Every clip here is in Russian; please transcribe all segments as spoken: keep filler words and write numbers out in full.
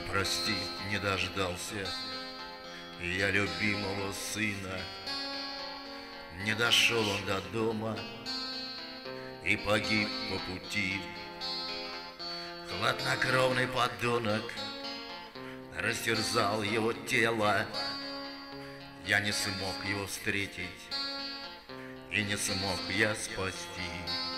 Прости, не дождался я любимого сына. Не дошел он до дома и погиб по пути. Хладнокровный подонок растерзал его тело. Я не смог его встретить, и не смог я спасти.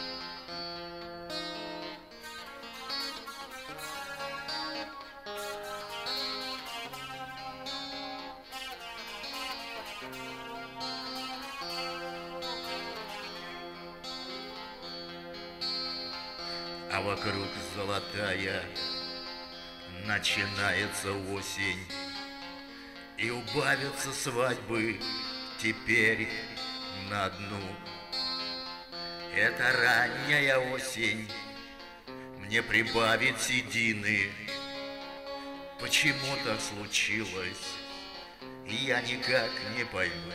А вокруг золотая начинается осень, и убавятся свадьбы теперь на одну. Это ранняя осень мне прибавит седины. Почему так случилось, я никак не пойму.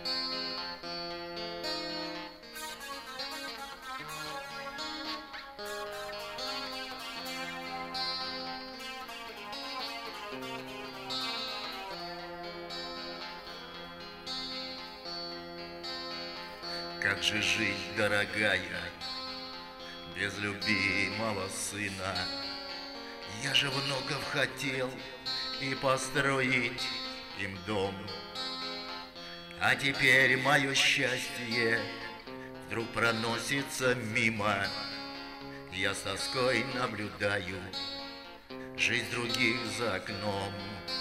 Как же жить, дорогая, без любимого сына? Я же внуков хотел и построить им дом. А теперь мое счастье вдруг проносится мимо. Я с тоской наблюдаю жизнь других за окном.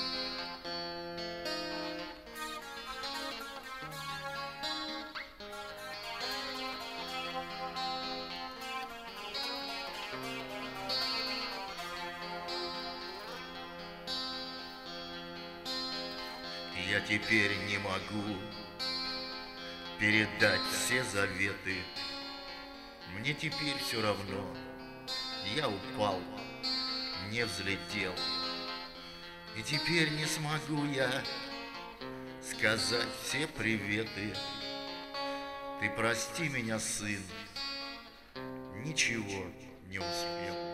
Я теперь не могу передать все заветы. Мне теперь все равно. Я упал, не взлетел. И теперь не смогу я сказать все приветы. Ты прости меня, сын, ничего не успел.